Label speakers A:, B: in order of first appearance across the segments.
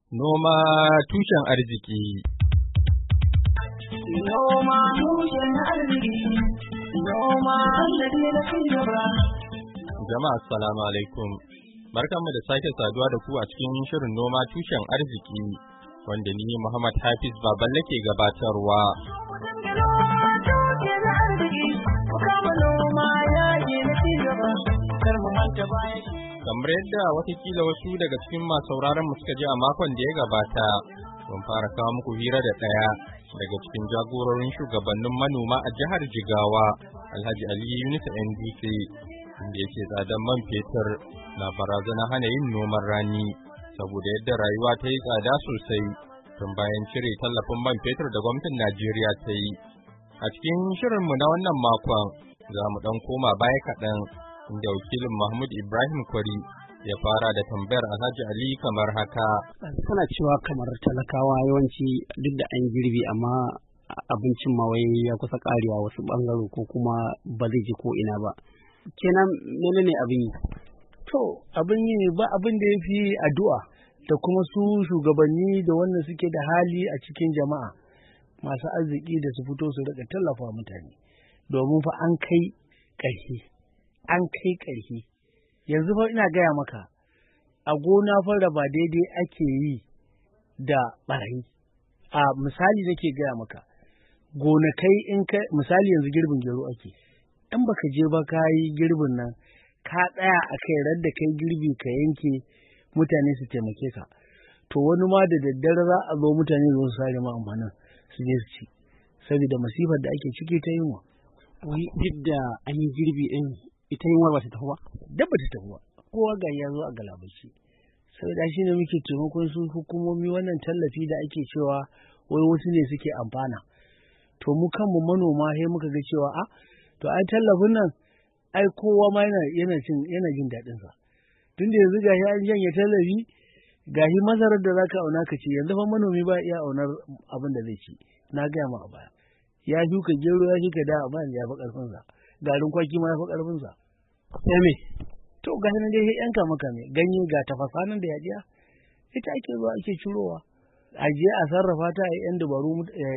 A: Noma tushen arziki.
B: Noma tushen arziki. Noma sannadi na cigaba.
A: Jama'a assalamu alaikum. Barkanmu da sake saduwa da ku a cikin shirin noma tushen arziki wanda ni Muhammad Hafiz Baballe ke gabatarwa. Kamar yadda watakila wasu daga cikin masu sauraron mu suka ji a makon da ya gabata, mun fara kawo muku hira da ɗaya daga cikin jagororin shugabannin manoma a jihar Jigawa, Alhaji Ali Yunus NDC, inda yake tsadan man fetur na barazana hana yin noman rani saboda yadda rayuwa ta yi tsada sosai tun bayan cire tallafin man fetur da gwamnatin Najeriya ta yi. A cikin shirinmu na wannan makon za mu ɗan koma baya kaɗan, inda wakilin Mahmud Ibrahim Kwari ya fara da tambayar Alhaji Ali kamar haka.
C: Kana cewa kamar talakawa yawanci duk da an girbi amma abincin ma wai ya kusa karewa wasu bangare ko kuma ba zai je ko ina ba. Kenan menene abin yi?
D: To abin yi ba abin da ya fi addu'a da kuma su shugabanni da wannan suke da hali a cikin jama'a masu arziki da su fito su rika tallafa mutane domin fa an kai ƙarfi. Yanzu fa ina gaya maka a gona fa da ba daidai ake yi da ɓarayi. A misali nake gaya maka gonakai misali yanzu girbin gero ake, in baka je ba ka yi girbin nan ka tsaya a kai radda kai girbi ka yanke mutane su taimake ka, to wani ma da daddare za a zo mutane su sare ma amfanin su je su ci saboda masifar da ake ciki ta yunwa.
C: Duk da an yi girbi ɗin ita yunwa ba ta tafi ba?
D: Dabba ta tafi ba, kowa ga ya zo a galabashi. Saboda shi ne muke taimakon su hukumomi wannan tallafi da ake cewa wai wasu ne suke amfana. To mu kanmu manoma sai muka ga cewa to ai tallafin nan ai kowa ma yana jin daɗin sa. Tunda yanzu gashi an janye tallafi, gashi masarar da zaka auna ka ci, yanzu fa manomi ba iya aunar abin da zai ci. Na gaya ma a baya. Ya shuka gero ya shuka da amma ya fi ƙarfin sa. Garin kwaki ma ya fi ƙarfin sa.
C: Sai me?
D: To ga nan dai yanka maka me ganye ga tafasa nan da yajiya. Ita ake zuwa ake cirowa. Ajiye a sarrafa ta a yan dabaru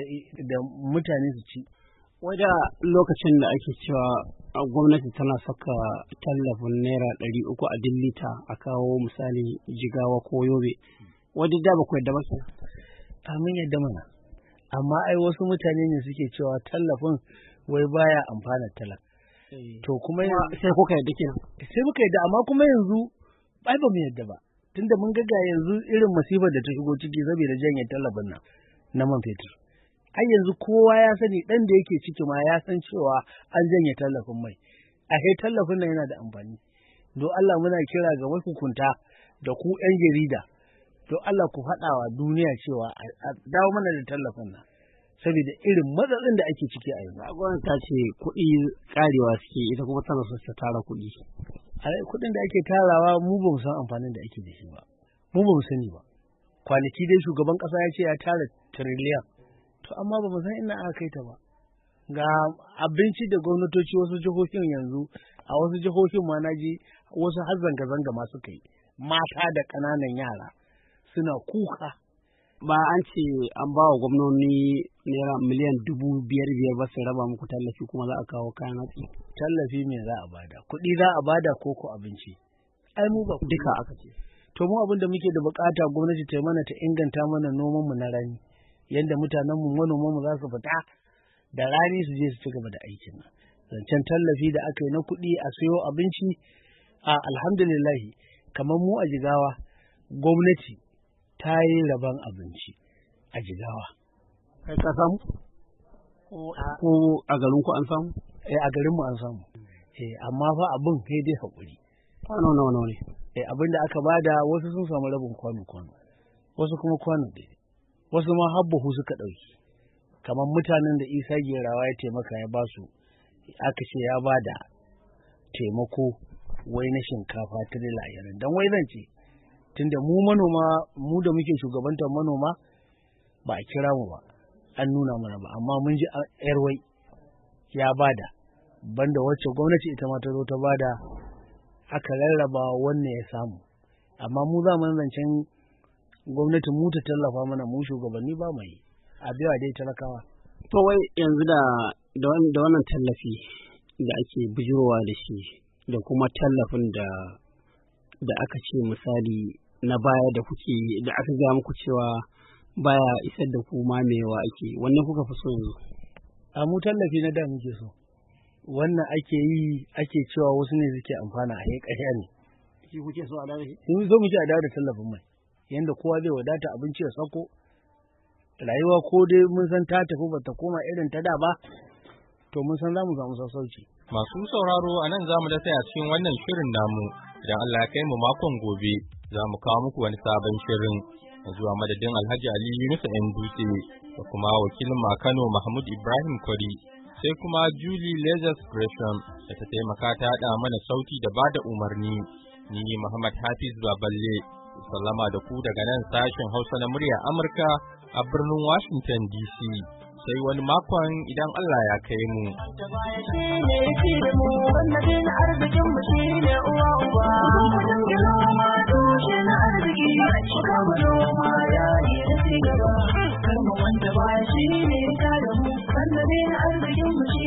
D: da mutane su ci.
C: Wada lokacin da ake cewa gwamnati tana saka tallafin naira 300 a duk lita a kawo misali Jigawa ko Yobe, wadda da ba ku yadda ba kenan?
D: Mun yadda mana, amma ai wasu mutane ne suke cewa tallafin wai baya amfana talaka. To kuma
C: sai kuka yadda kenan?
D: Sai muka yadda, amma kuma yanzu ai ba mu yadda ba, tunda mun ga yanzu irin masifar da ta shigo ciki saboda janye tallafin nan na man fetur. Ai yanzu kowa ya sani, ɗan da yake ciki ma ya san cewa an janye tallafin mai. Tallafin nan yana da amfani. Don Allah muna kira ga hukunta da ku 'yan jarida, don Allah ku faɗawa duniya cewa a dawo mana da tallafin nan. Saboda irin matsatsin da ake ciki a yanzu.
C: Gwamnati ta ce kuɗi ƙarewa suke, ita kuma tana so ta tara kuɗi.
D: Kuɗin da ake tarawa mu ba mu san amfanin da ake da shi ba. Mu ba mu sani ba. Kwanaki dai shugaban ƙasa ya ce ya tara tiriliyan. To amma ba mu san ina aka kai ta ba. Ga abinci da gwamnatoci wasu jihohin yanzu, a wasu jihohin ma na ji wasu har zanga-zanga ma suka yi. Mata da ƙananan yara suna kuka.
C: Ba an ce an ba wa gwamnoni naira miliyan 5,000 ba su raba muku tallafi kuma za a kawo kayan hatsi.
D: Tallafi me za a bada? Kuɗi za a bada ko abinci? Ai mu ba
C: duka aka ce.
D: To mu abin da muke da bukata gwamnati ta mana ta inganta mana noman mu na rani, yanda mutanen mu manoman mu za su fita da rani su je su ci gaba da aikin nan. Zancen tallafi da aka yi na kuɗi a sayo abinci, alhamdulillah kamar mu a Jigawa gwamnati ta yi rabon abinci a Jigawa.
C: Kai ka samu? Ko a garin ku an samu?
D: A garin mu an samu. Amma fa abin sai dai haƙuri.
C: Kwano nawa ne?
D: Abin da aka bada wasu sun samu rabin kwano, wasu kuma kwano ɗaya, wasu ma har buhu suka ɗauki. Kamar mutanen da Isa Gerawa ya taimaka ya ba su, aka ce ya bada taimako wai na shinkafa tirela 20, don wai zan ce tunda mu manoma, mu da muke shugabantar manoma ba a kira mu ba, an nuna mana ba, amma mun ji wai ya bada, banda wacce gwamnati ita ma ta zo ta bada, aka rarraba wannan ya samu. Amma mu za mu zancen gwamnatin mu ta tallafa mana mu shugabanni ba mu yi a biya dai talakawa.
C: To wai yanzu da wannan tallafi da ake bijirowa da shi da kuma tallafin da aka ce misali na baya da kuke da aka ga muku cewa baya isar da ku mamewa ake, wannan kuka fi so yanzu?
D: A mu tallafi na da muke so, wannan ake yi ake cewa wasu ne suke amfana a ƙarya ne.
C: Shi kuke so a dawo shi?
D: Sun so muke a dawo da tallafin mai yanda kowa zai wadata abinci ya sako, rayuwa ko dai mun san ta tafi ba ta koma irin ta da ba, to mun san za mu samu sassauci.
A: Masu sauraro a nan za mu dasa a cikin wannan shirin namu, idan Allah ya kai mu makon gobe za mu kawo muku wani sabon shirin. Zuwa madadin Alhaji Ali Yunusa ‘yan dutse da kuma wakilin Kano Mahmud Ibrahim Kwari, sai kuma Julie Lazarus Gresham da ta taimaka ta haɗa mana sauti da ba da umarni. Ni Muhammad Hafiz Baballe, sallama da ku daga nan sashen Hausa na murya Amurka a birnin Washington DC. Sai wani makon idan Allah ya kai mu.
B: Wanda baya shi ne ta da mu, wanda ne na arzikin mu